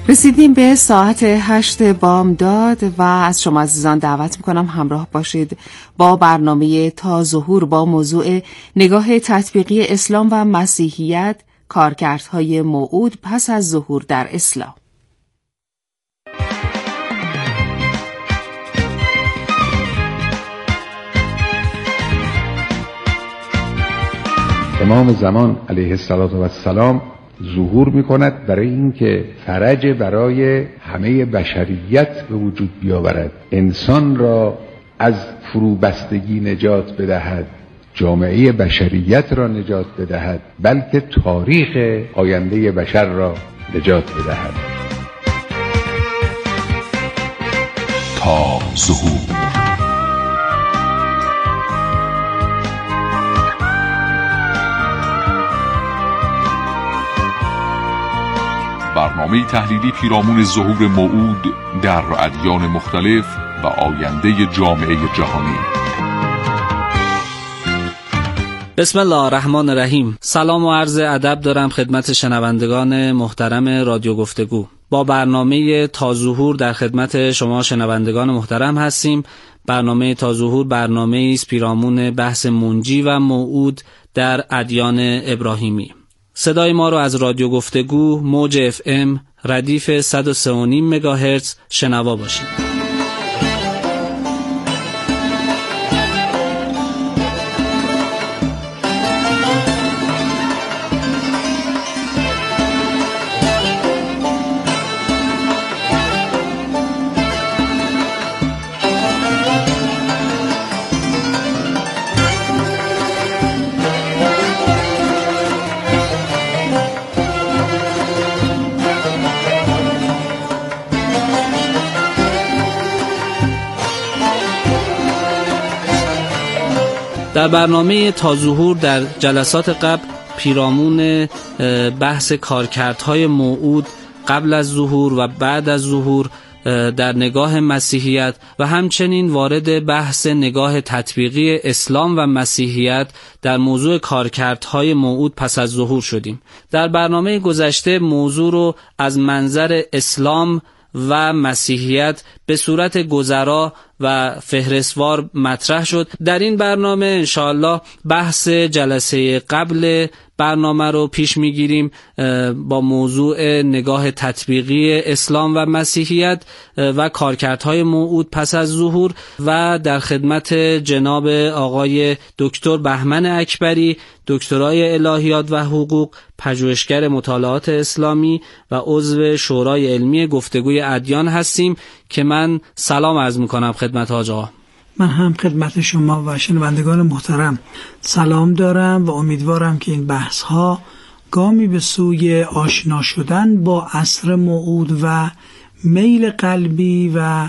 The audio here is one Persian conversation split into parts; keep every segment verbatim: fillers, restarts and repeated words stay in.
رسیدیم به ساعت هشت بامداد و از شما عزیزان دعوت میکنم همراه باشید با برنامه تا ظهور با موضوع نگاه تطبیقی اسلام و مسیحیت، کارکردهای موعود پس از ظهور در اسلام. امام زمان علیه السلام ظهور میکند برای اینکه فرج برای همه بشریت به وجود بیاورد، انسان را از فروبستگی نجات بدهد، جامعه بشریت را نجات بدهد، بلکه تاریخ آینده بشر را نجات بدهد. تا ظهور برنامه تحلیلی پیرامون ظهور موعود در ادیان مختلف و آینده جامعه جهانی. بسم الله الرحمن الرحیم. سلام و عرض ادب دارم خدمت شنوندگان محترم رادیو گفتگو. با برنامه تا ظهور در خدمت شما شنوندگان محترم هستیم. برنامه تا ظهور برنامه است پیرامون بحث منجی و موعود در ادیان ابراهیمی. صدای ما رو از رادیو گفتگو موج اف ام ردیف صد و سه و نیم مگاهرتز شنوا باشید. در برنامه تا ظهور در جلسات قبل پیرامون بحث کارکردهای موعود قبل از ظهور و بعد از ظهور در نگاه مسیحیت و همچنین وارد بحث نگاه تطبیقی اسلام و مسیحیت در موضوع کارکردهای موعود پس از ظهور شدیم. در برنامه گذشته موضوع رو از منظر اسلام و مسیحیت به صورت گذرا و فهرستوار مطرح شد. در این برنامه انشاءالله بحث جلسه قبل برنامه رو پیش میگیریم با موضوع نگاه تطبیقی اسلام و مسیحیت و کارکردهای موعود پس از ظهور و در خدمت جناب آقای دکتر بهمن اکبری، دکترای الهیات و حقوق، پژوهشگر مطالعات اسلامی و عضو شورای علمی گفتگوی ادیان هستیم که من سلام عرض میکنم خدمت حاج آقا. من هم خدمت شما و شنوندگان محترم سلام دارم و امیدوارم که این بحث ها گامی به سوی آشنا شدن با عصر موعود و میل قلبی و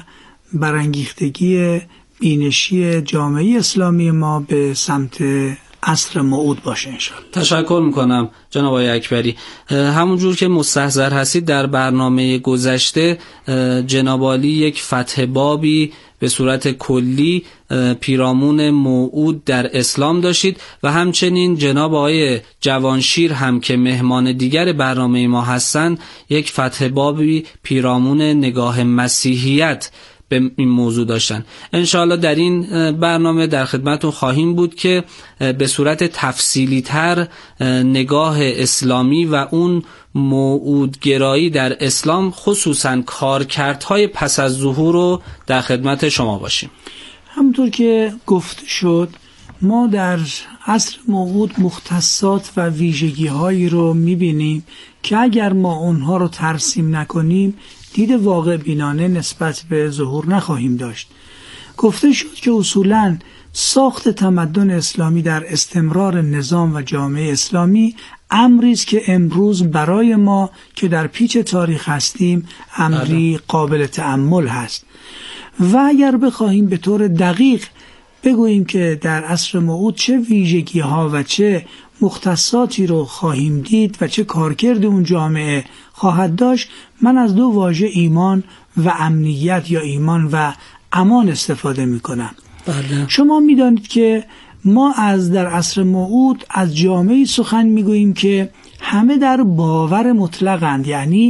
برانگیختگی بینشی جامعه اسلامی ما به سمت عصر موعود باشه انشاءالله. تشکر میکنم جناب آقای اکبری. همونجور که مستحضر هستید در برنامه گذشته جناب عالی یک فتح بابی به صورت کلی پیرامون موعود در اسلام داشتید و همچنین جناب آقای جوانشیر هم که مهمان دیگر برنامه ما هستند یک فتح بابی پیرامون نگاه مسیحیت به این موضوع داشتن. انشاءالله در این برنامه در خدمتون خواهیم بود که به صورت تفصیلی تر نگاه اسلامی و اون موعودگرایی در اسلام خصوصا کارکردهای پس از ظهور رو در خدمت شما باشیم. همونطور که گفت شد ما در عصر موعود مختصات و ویژگی هایی رو میبینیم که اگر ما اونها رو ترسیم نکنیم دید واقع بینانه نسبت به ظهور نخواهیم داشت. گفته شد که اصولاً ساخت تمدن اسلامی در استمرار نظام و جامعه اسلامی امری است که امروز برای ما که در پیچ تاریخ هستیم امری قابل تأمل هست و اگر بخواهیم به طور دقیق بگوییم که در عصر موعود چه ویژگی ها و چه مختصاتی رو خواهیم دید و چه کارکرد اون جامعه خواهد داشت، من از دو واژه ایمان و امنیت یا ایمان و امان استفاده می کنم. بله. شما می دانید که ما از در عصر موعود از جامعه سخن می گوییم که همه در باور مطلقند، یعنی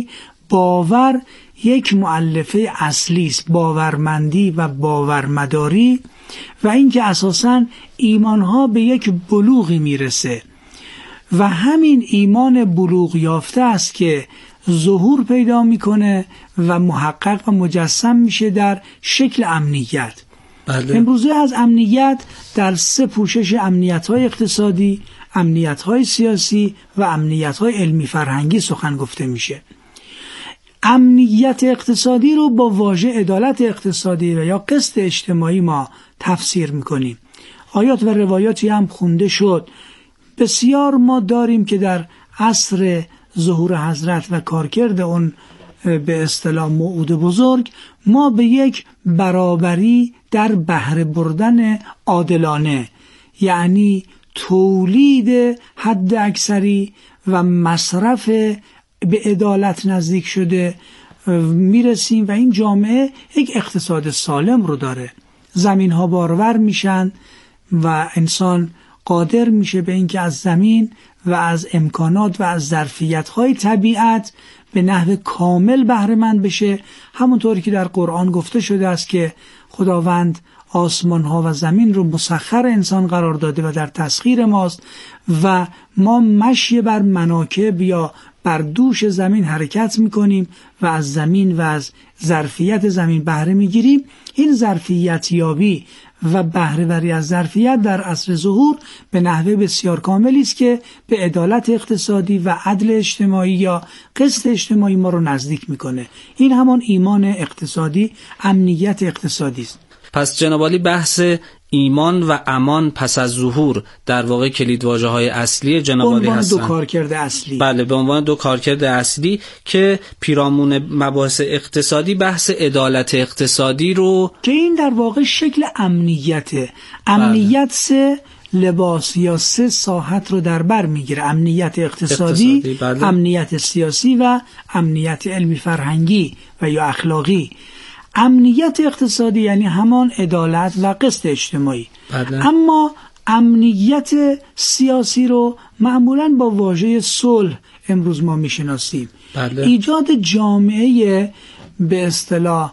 باور یک مؤلفه اصلی است، باورمندی و باورمداری، و اینکه اساساً ایمانها به یک بلوغی میرسه و همین ایمان بلوغ یافته است که ظهور پیدا میکنه و محقق و مجسم میشه در شکل امنیت. بله. امروزه از امنیت در سه پوشش: امنیت‌های اقتصادی، امنیت‌های سیاسی و امنیت‌های علمی فرهنگی سخن گفته میشه. امنیت اقتصادی رو با واژه عدالت اقتصادی و یا قسط اجتماعی ما تفسیر میکنیم. آیات و روایاتی هم خونده شد. بسیار ما داریم که در عصر ظهور حضرت و کارکرد اون به اصطلاح موعود بزرگ، ما به یک برابری در بهره بردن عادلانه، یعنی تولید حد اکثری و مصرف به عدالت نزدیک شده میرسیم و این جامعه یک اقتصاد سالم رو داره. زمین ها بارور میشن و انسان قادر میشه به اینکه از زمین و از امکانات و از ظرفیت‌های طبیعت به نحو کامل بهره مند بشه، همونطوری که در قرآن گفته شده است که خداوند آسمان ها و زمین رو مسخر انسان قرار داده و در تسخیر ماست و ما مشی بر مناکب یا بر دوش زمین حرکت میکنیم و از زمین و از ظرفیت زمین بهره میگیریم. این ظرفیت یابی و بهره وری از ظرفیت در عصر ظهور به نحوه بسیار کاملی است که به عدالت اقتصادی و عدل اجتماعی یا قسط اجتماعی ما رو نزدیک میکنه. این همان ایمان اقتصادی، امنیت اقتصادی است. پس جناب عالی بحث ایمان و امان پس از ظهور در واقع کلیدواژه های اصلی جناب عالی هستند. به عنوان دو کارکرد اصلی. بله، به عنوان دو کارکرد اصلی که پیرامون مباحث اقتصادی بحث عدالت اقتصادی رو که این در واقع شکل امنیته. امنیت بله. سه لباس یا سه ساحت رو در بر میگیره: امنیت اقتصادی، اقتصادی بله. امنیت سیاسی و امنیت علمی فرهنگی و یا اخلاقی. امنیت اقتصادی یعنی همان عدالت و قسط اجتماعی. بله. اما امنیت سیاسی رو معمولاً با واژه صلح امروز ما میشناسیم. بله. ایجاد جامعه به اصطلاح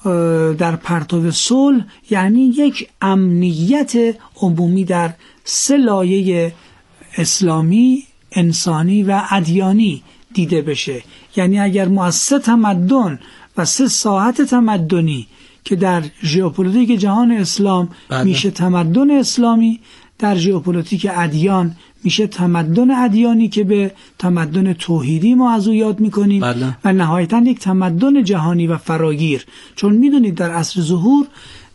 در پرتو صلح یعنی یک امنیت عمومی در سه لایه اسلامی، انسانی و ادیانی دیده بشه. یعنی اگر ما از سه تمدن و سه ساحت تمدنی که در ژئوپلیتیک جهان اسلام بله. میشه تمدن اسلامی، در ژئوپلیتیک ادیان میشه تمدن ادیانی که به تمدن توحیدی ما از او یاد میکنیم بله. و نهایتاً یک تمدن جهانی و فراگیر. چون میدونید در عصر ظهور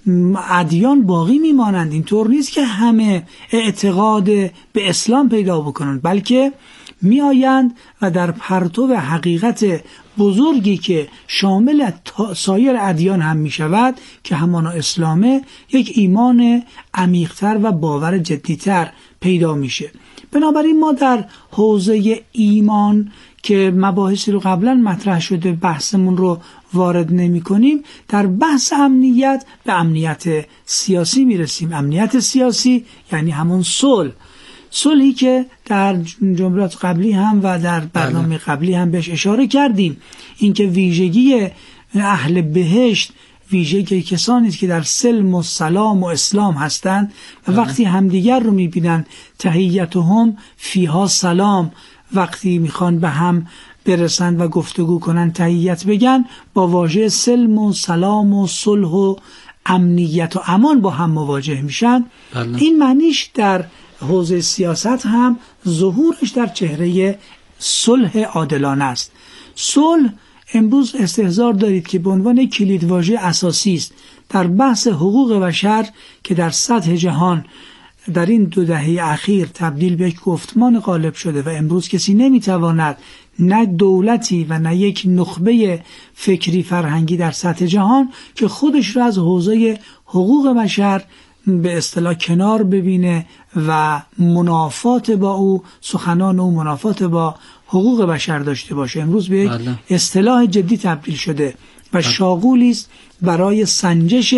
ادیان باقی میمانند. اینطور نیست که همه اعتقاد به اسلام پیدا بکنند، بلکه می آیند و در پرتو حقیقت بزرگی که شامل سایر ادیان هم می شود که همانا اسلامه، یک ایمان عمیق‌تر و باور جدی‌تر پیدا میشه. بنابراین ما در حوزه ایمان که مباحثی رو قبلا مطرح شده بحثمون رو وارد نمی کنیم، در بحث امنیت به امنیت سیاسی می رسیم. امنیت سیاسی یعنی همون صلح، صلحی که در جملات قبلی هم و در برنامه قبلی هم بهش اشاره کردیم. اینکه ویژگی اهل بهشت ویژگی کسانی است که در سلم و سلام و اسلام هستند و وقتی همدیگر رو میبینن تحیتهم فیها سلام، وقتی میخوان به هم برسند و گفتگو کنن تحیت بگن، با واژه سلم و سلام و صلح و امنیت و امان با هم مواجه میشن. بله. این معنیش در حوزه سیاست هم ظهورش در چهره صلح عادلانه است. صلح امروز استحضار دارید که به عنوان کلیدواژه اساسی است در بحث حقوق بشر که در سطح جهان در این دو دهه اخیر تبدیل به یک گفتمان غالب شده و امروز کسی نمیتواند، نه دولتی و نه یک نخبه فکری فرهنگی در سطح جهان که خودش را از حوزه حقوق بشر به اصطلاح کنار ببینه و منافات با او، سخنان او منافات با حقوق بشر داشته باشه. امروز به یک اصطلاح جدی تبدیل شده و شاغولی است برای سنجش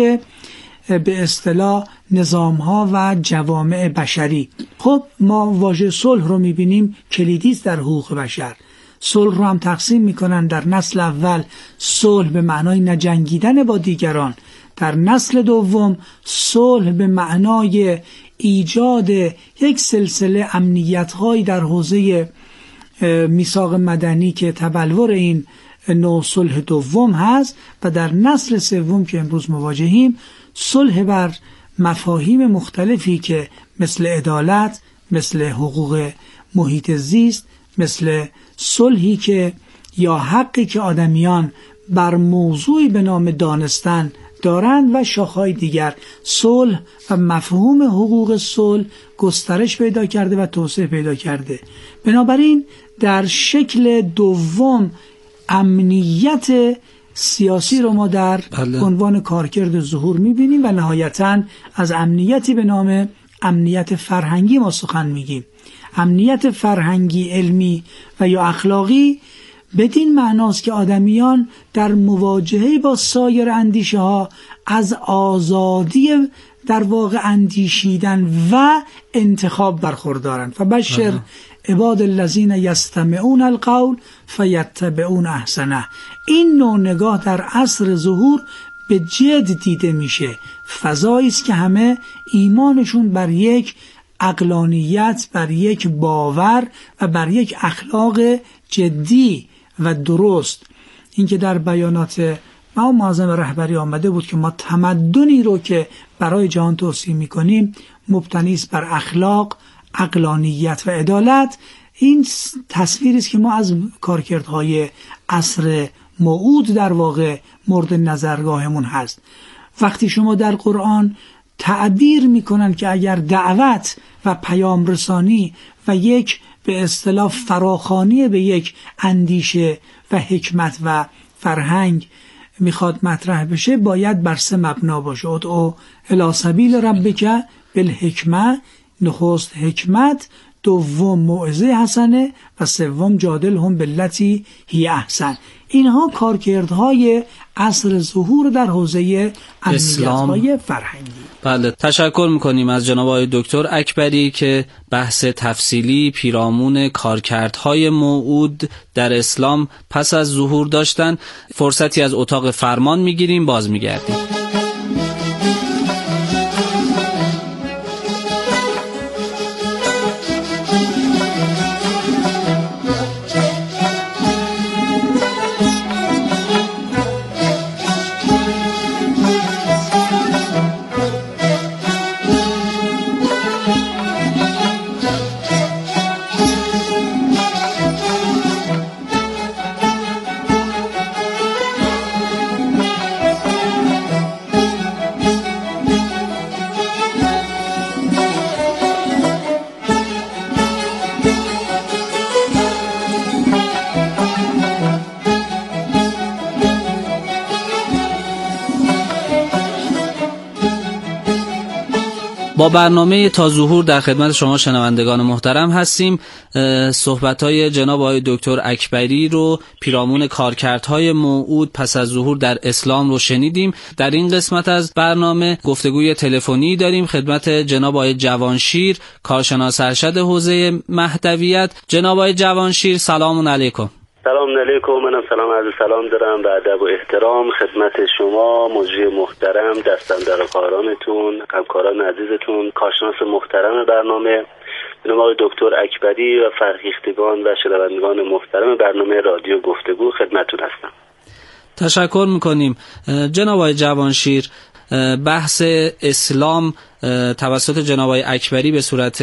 به اصطلاح نظام‌ها و جوامع بشری. خب ما واژه صلح رو می‌بینیم کلیدی است در حقوق بشر. صلح رو هم تقسیم میکنن. در نسل اول صلح به معنای نجنگیدن با دیگران، در نسل دوم صلح به معنای ایجاد یک سلسله امنیت‌هایی در حوزه میثاق مدنی که تبلور این نوع صلح دوم هست، و در نسل سوم که امروز مواجهیم صلح بر مفاهیم مختلفی که مثل عدالت، مثل حقوق محیط زیست، مثل صلحی که یا حقی که آدمیان بر موضوعی به نام دانستن دارند و شاخه‌های دیگر. صلح و مفهوم حقوق صلح گسترش پیدا کرده و توسعه پیدا کرده. بنابراین در شکل دوم امنیت سیاسی رو ما در عنوان کارکرد ظهور می‌بینیم و نهایتاً از امنیتی به نام امنیت فرهنگی ما سخن میگیم. امنیت فرهنگی، علمی و یا اخلاقی بدین معناست که آدمیان در مواجهه با سایر اندیشه ها از آزادی در واقع اندیشیدن و انتخاب برخوردارند. فبشر عباد الذین یستمعون القول فیتبعون احسنه. این نوع نگاه در عصر ظهور به جد دیده میشه. فضایی است که همه ایمانشون بر یک عقلانیت، بر یک باور و بر یک اخلاق جدی و درست. این که در بیانات ما معظم رهبری آمده بود که ما تمدنی رو که برای جهان توصیه میکنیم مبتنی است بر اخلاق، عقلانیت و عدالت. این تصویری است که ما از کارکردهای عصر موعود در واقع مورد نظرگاهمون هست. وقتی شما در قرآن تعبیر میکنن که اگر دعوت و پیام رسانی و یک به اصطلاح فراخوانی به یک اندیشه و حکمت و فرهنگ میخواد مطرح بشه، باید بر سه مبنا باشه. ادعو الی سبیل ربک بالحکمه، نخست حکمت، دوم موعظه حسنه و سوم جادلهم بالتی هی احسن. اینها کارکردهای عصر ظهور در حوزه امنیت‌های فرهنگی. بله، تشکر میکنیم از جناب آقای دکتر اکبری که بحث تفصیلی پیرامون کارکردهای موعود در اسلام پس از ظهور داشتن. فرصتی از اتاق فرمان میگیریم، باز میگردیم. با برنامه تا ظهور در خدمت شما شنوندگان محترم هستیم. صحبت‌های جناب آقای دکتر اکبری رو پیرامون کارکردهای موعود پس از ظهور در اسلام رو شنیدیم. در این قسمت از برنامه گفتگوی تلفنی داریم خدمت جناب آقای جوانشیر، کارشناس ارشد حوزه مهدویت. جناب آقای جوانشیر سلام علیکم. سلام علیکم. منم سلام عرض سلام دارم و ادب و احترام خدمت شما مجری محترم، دستاندرکارانتون، همکاران عزیزتون، کارشناس محترم برنامه جناب آقای دکتر اکبری و فرهیختگان و شنوندگان محترم برنامه رادیو گفتگو خدمتتون هستم. تشکر میکنیم. جناب آقای جوانشیر، بحث اسلام توسط جناب آقای اکبری به صورت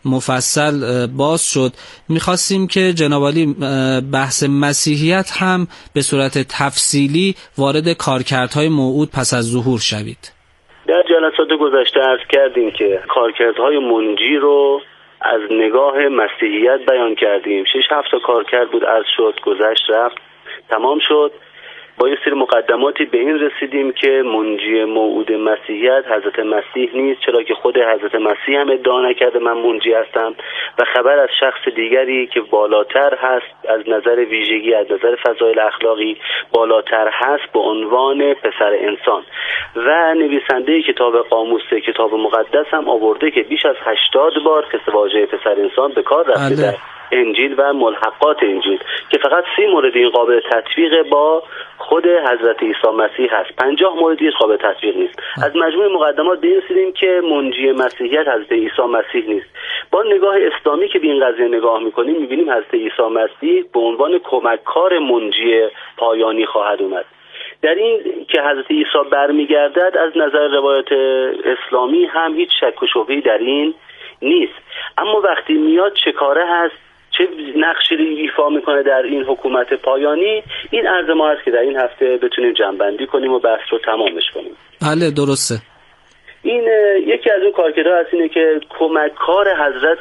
مفصل باز شد. میخواستیم که جناب عالی بحث مسیحیت هم به صورت تفصیلی وارد کارکردهای موعود پس از ظهور شوید. در جلسات گذشته عرض کردیم که کارکردهای منجی رو از نگاه مسیحیت بیان کردیم. شش هفت تا کارکرد بود، عرض شد، گذشت، رفت، تمام شد. با یه سری مقدماتی به این رسیدیم که منجی موعود مسیحیت حضرت مسیح نیست، چرا که خود حضرت مسیح هم ادعا نکرده من منجی هستم و خبر از شخص دیگری که بالاتر هست از نظر ویژگی، از نظر فضایل اخلاقی بالاتر هست به عنوان پسر انسان. و نویسنده کتاب قاموس کتاب مقدس هم آورده که بیش از هشتاد بار که واژه پسر انسان به کار رفته در انجیل و ملحقات انجیل که فقط سی مورد این قابل تطبیق با خود حضرت عیسی مسیح هست، پنجاه موردی قابل تطبیق نیست. از مجموع مقدمات به این رسیدیم که منجی مسیحیت حضرت عیسی مسیح نیست. با نگاه اسلامی که به این قضیه نگاه میکنیم میبینیم حضرت عیسی مسیح به عنوان کمککار منجی پایانی خواهد اومد. در این که حضرت عیسی برمیگردد از نظر روایت اسلامی هم هیچ شک و شبهه‌ای در این نیست، اما وقتی میاد چه کاره هست، چه نقشی رو ایفا میکنه در این حکومت پایانی، این عرض ما هست که در این هفته بتونیم جمع‌بندی کنیم و بحث رو تمامش کنیم. بله درسته. این یکی از اون کارکردها هست اینه که کمککار حضرت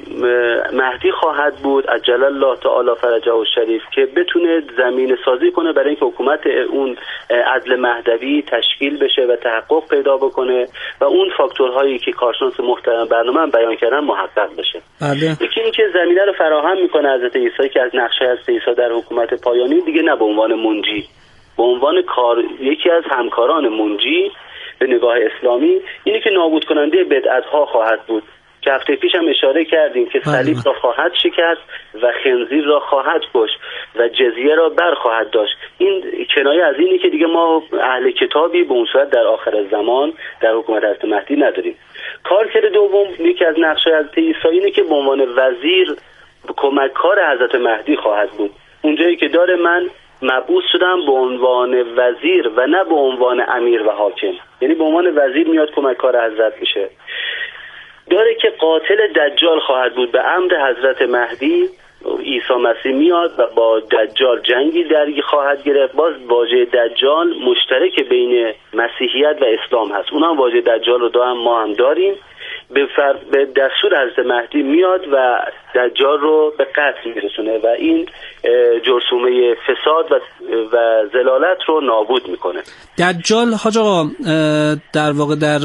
مهدی خواهد بود عجل الله تعالی فرجه الشریف که بتونه زمینه سازی کنه برای اینکه حکومت اون عدل مهدوی تشکیل بشه و تحقق پیدا بکنه و اون فاکتورهایی که کارشناس محترم برنامه هم بیان کردن محقق بشه. بله. یکی این که زمینه رو فراهم میکنه حضرت عیسی که از نقشه حضرت عیسی در حکومت پایانی دیگه نه به عنوان منجی، به عنوان کار یکی از همکاران منجی به نگاه اسلامی اینی که نابود کننده بدعت ها خواهد بود که هفته پیش هم اشاره کردیم که صلیب را خواهد شکست و خنزیر را خواهد کشت و جزیه را بر خواهد داشت. این کنایه از اینی که دیگه ما اهل کتابی به اون صورت در آخر زمان در حکومت حضرت مهدی نداریم. کارکرد دوم یکی از نقشه حضرت عیسی اینه که به عنوان وزیر کمککار حضرت مهدی خواهد بود. اونجایی که داره من مبعوث شدم به عنوان وزیر و نه به عنوان امیر و حاکم، یعنی به عنوان وزیر میاد کمککار حضرت میشه. داره که قاتل دجال خواهد بود به امر حضرت مهدی. عیسی مسیح میاد و با دجال جنگی درگیر خواهد گرفت. باز واژه دجال مشترک بین مسیحیت و اسلام هست، اونا هم واژه دجال رو دارن، ما هم داریم. به, فر... به دستور حضرت مهدی میاد و دجال رو به قتل میرسونه و این جرثومه فساد و, و ضلالت رو نابود میکنه. دجال حاج آقا در واقع در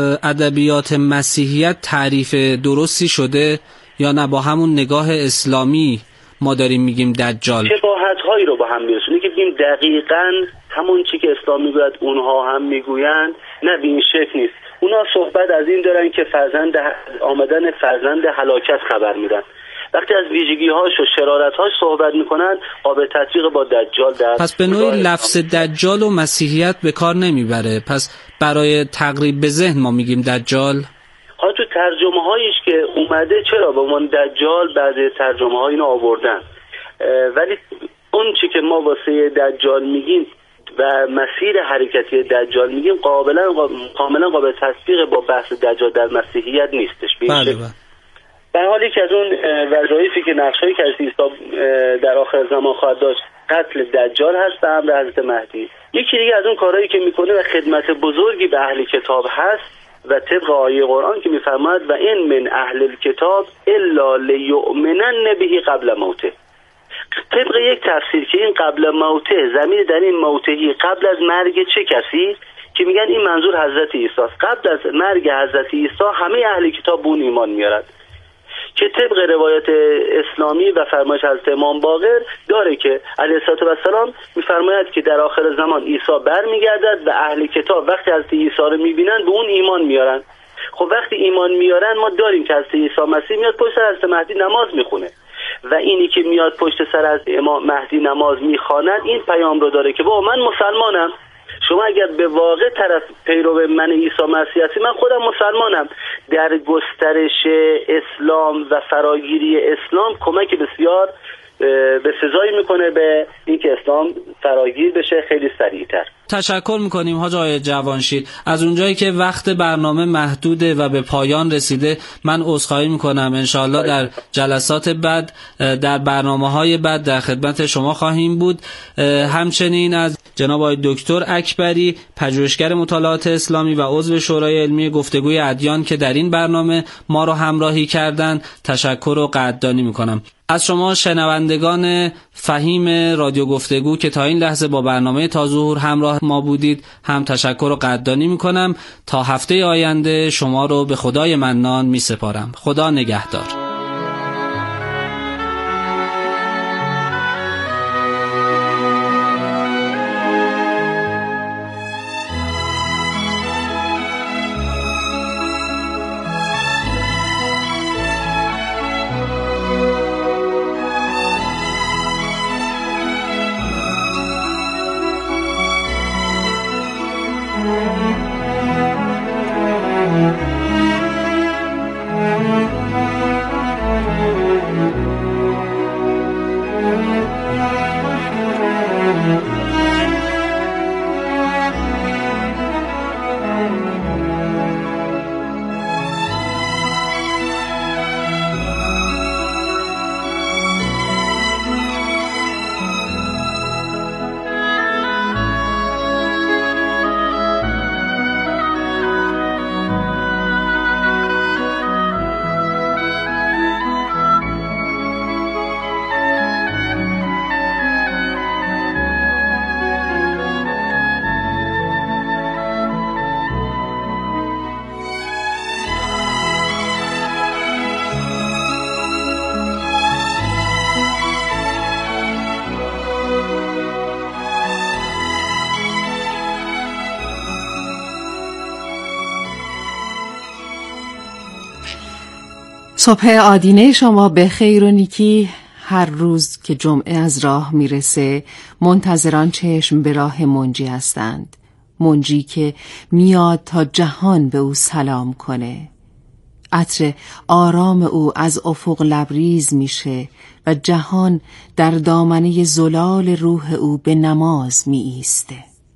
ادبیات مسیحیت تعریف درستی شده یا نه با همون نگاه اسلامی ما داریم میگیم دجال؟ شباهت‌هایی رو با هم میرسونه که بگیم دقیقاً همون چی که اسلام میگوید اونها هم میگویند، نه به این شکل نیست. اونا صحبت از این دارن که فرزند آمدن فرزند هلاکت خبر میدن. وقتی از ویژگی‌هاش و شرارت‌هاش صحبت میکنن قابل تطبیق با دجال در پس به نوعی لفظ دجال و مسیحیت به کار نمیبره، پس برای تقریب به ذهن ما میگیم دجال. ها تو ترجمه هایش که اومده چرا به عنوان دجال بعضی ترجمه ها اینو آوردن، ولی اون چی که ما واسه دجال میگیم و مسیر حرکتی دجال میگیم قابلا قابل کاملا قابل تطبیق با بحث دجال در مسیحیت نیستش. بله. در حالی که از اون وظایفی که نقشه‌ای که عیسی در آخر زمان خواهد داشت قتل دجال هست به امر حضرت مهدی. یکی دیگه از اون کارهایی که میکنه و خدمت بزرگی به اهل کتاب هست و طبق آیه قرآن که میفرماید و این من اهل الکتاب الا لیؤمنن به قبل موته. طبق یک تفسیر که این قبل موته ضمیر در این موتهی قبل از مرگ چه کسی که میگن این منظور حضرت عیسی است. قبل از مرگ حضرت عیسی همه اهل کتاب به اون ایمان میارند که طبق روایت اسلامی و فرمایش حضرت امام باقر داره که علیه السلام میفرماید که در آخر زمان عیسی برمیگردد و اهل کتاب وقتی حضرت عیسی رو میبینن به اون ایمان میارن. خب وقتی ایمان میارن ما داریم که حضرت عیسی مسیح میاد پشت سر حضرت مهدی نماز میخونه و اینی که میاد پشت سر از امام مهدی نماز میخواند این پیام رو داره که با من مسلمانم. شما اگر به واقع طرف پیرو من عیسی مسیح هستی، من خودم مسلمانم. در گسترش اسلام و فراگیری اسلام کمک بسیار به سزایی میکنه به اینکه اسلام فراگیر بشه خیلی سریعتر. تشکر میکنیم حاج آقای جوانشیر. از اونجایی که وقت برنامه محدوده و به پایان رسیده من عذرخواهی میکنم. انشاءالله در جلسات بعد در برنامه‌های بعد در خدمت شما خواهیم بود. همچنین از جناب آقای دکتر اکبری پژوهشگر مطالعات اسلامی و عضو شورای علمی گفتگوی ادیان که در این برنامه ما رو همراهی کردند تشکر و قدردانی میکنم. از شما شنوندگان فهیم رادیو گفتگو که تا این لحظه با برنامه تا ظهور همراه ما بودید هم تشکر و قدردانی میکنم. تا هفته آینده شما رو به خدای منان میسپارم. خدا نگهدار. صبح آدینه شما به خیر و نیکی. هر روز که جمعه از راه میرسه منتظران چشم به راه منجی هستند، منجی که میاد تا جهان به او سلام کنه. عطر آرام او از افق لبریز میشه و جهان در دامنه زلال روح او به نماز می ایسته.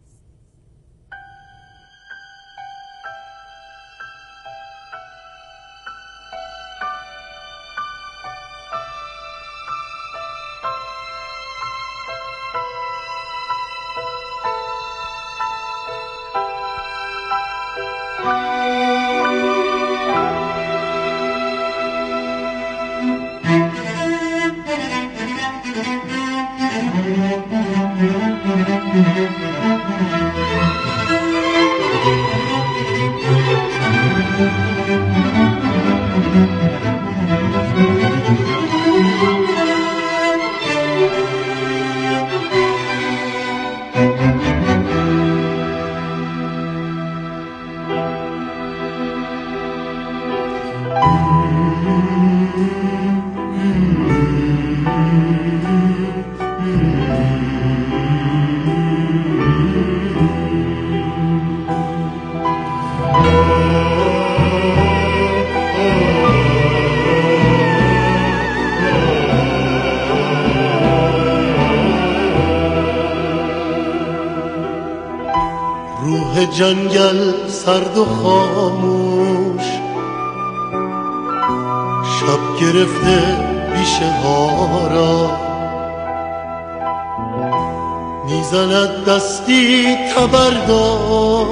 جنگل سرد و خاموش، شب گرفته بیشه ها را، میزند دستی تبردار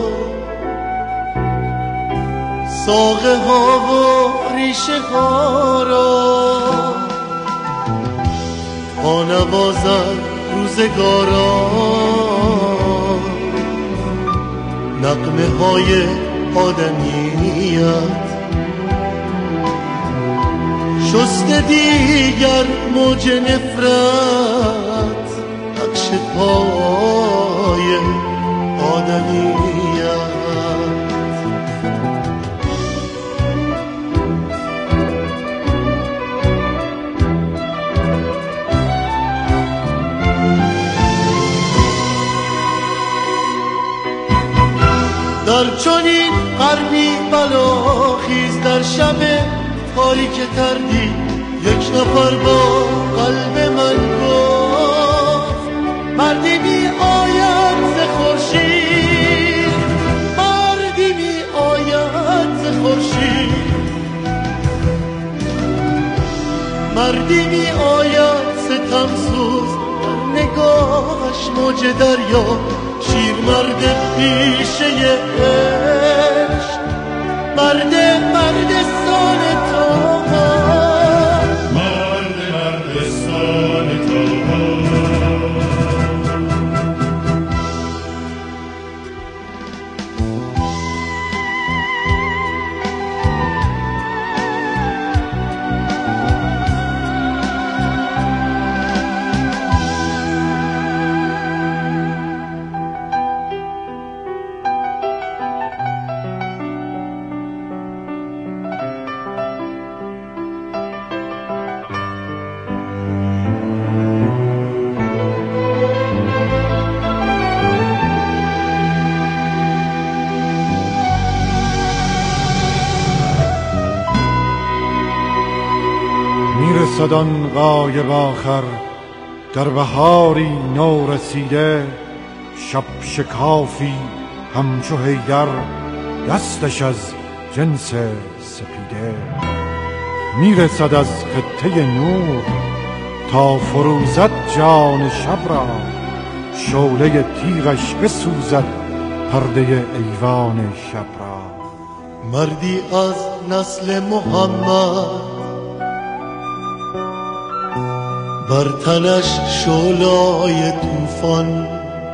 ساقه ها و ریشه ها را، تا نوازد روزگاران نغمه های آدمیت. شست دیگر موج نفرت نقش پای آدمیت. در چنین قرنی بلاخیز در شب تاریک تردی یک نفر با قلب من گفت مردی می آید ز خورشید، مردی می آید ز خورشید، مردی می آید ستمسوز در نگاهش موج دریا، شیر مرد پیشه عشق، مرد مردستان تا مرد مردستان تا. میرسد آن غایب آخر در بهاری نو رسیده، شب شکافی همچو حیدر دستش از جنس سپیده. میرسد از خطه نور تا فروزد جان شب را، شعله تیغش بسوزد پرده ایوان شب را. مردی از نسل محمد بر تنش شعله‌های طوفان،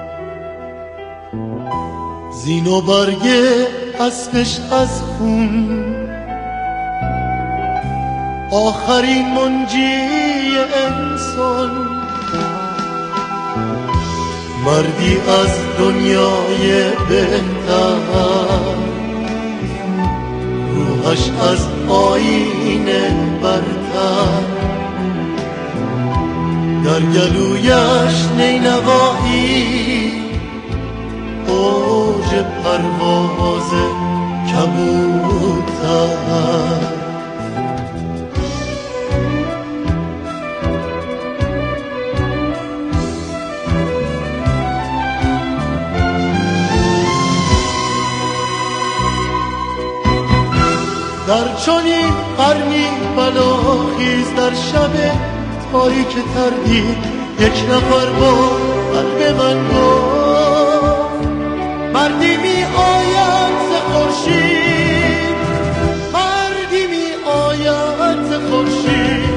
زین و برگ اسبش از خون، آخرین منجی انسان. مردی از دنیای بهتر، روحش از آینه برتر، در گلویش نینوایی اوج پرواز کبوتر. در چنین قرنی بلاخیز، در شب تاریک تردید، یک نفر با قلب من گفت مردی می آید ز خورشید، مردی می آید ز خورشید،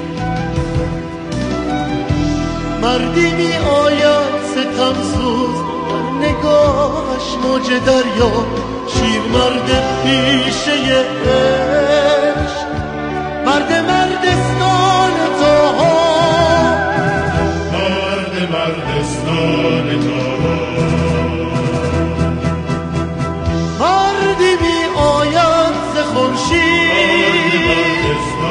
مردی می آید ستمسوز، در نگاهش موج دریا، شیر مرد پیشه عشق، مرد مردستان تاها، مرد مردستان تاها. مردی می آید ز خورشید،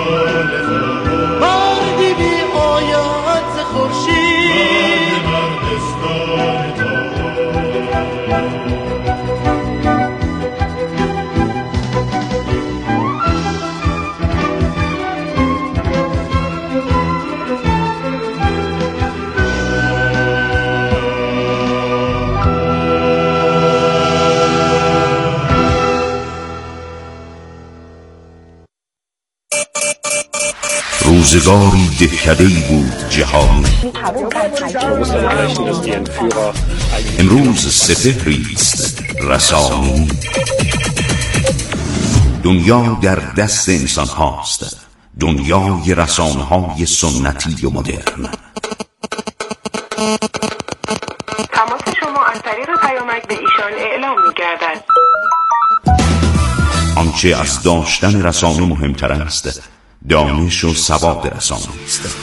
مردی می آید ز خورشید، مرد مردستان تاها. روزگاری دهکده‌ای بود جهان، امروز سپهری است رسانی. دنیا در دست انسان هاست، دنیای رسانه های سنتی و مدرن. تماس شما از طریق پیامک به ایشان اعلام می گردد. آنچه از داشتن رسانه مهمتر است، دانش و سواد رسانه است.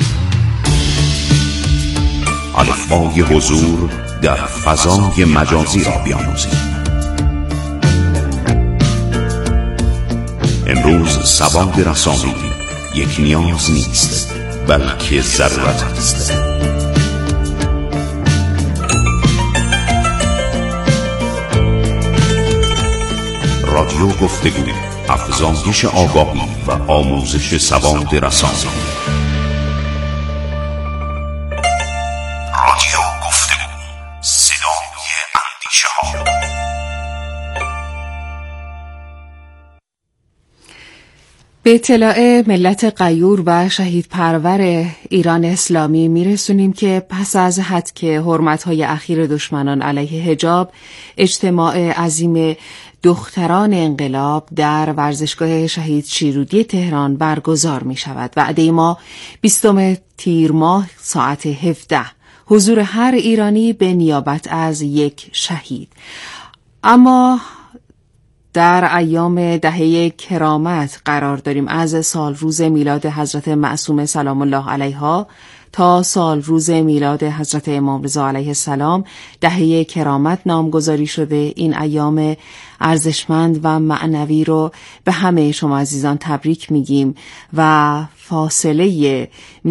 الفبای حضور در فضای مجازی را بیاموزید. امروز سواد رسانه‌ای یک نیاز نیست، بلکه ضرورت است. رادیو گفتگو، افزایش آگاهی و آموزش سواد رسانه‌ای. رادیو گفتگو، صدای اندیشه‌ها. به اطلاع ملت غیور و شهید پرور ایران اسلامی میرسونیم که پس از حدک حرمت‌های اخیر دشمنان علیه حجاب، اجتماع عظیم دختران انقلاب در ورزشگاه شهید شیرودی تهران برگزار می شود. وعده ما بیستم تیر ماه ساعت هفده، حضور هر ایرانی به نیابت از یک شهید. اما در ایام دهه کرامت قرار داریم. از سال روز میلاد حضرت معصومه سلام الله علیها تا سال روز میلاد حضرت امام رضا علیه السلام دهه کرامت نامگذاری شده. این ایام ارزشمند و معنوی رو به همه شما عزیزان تبریک میگیم و فاصله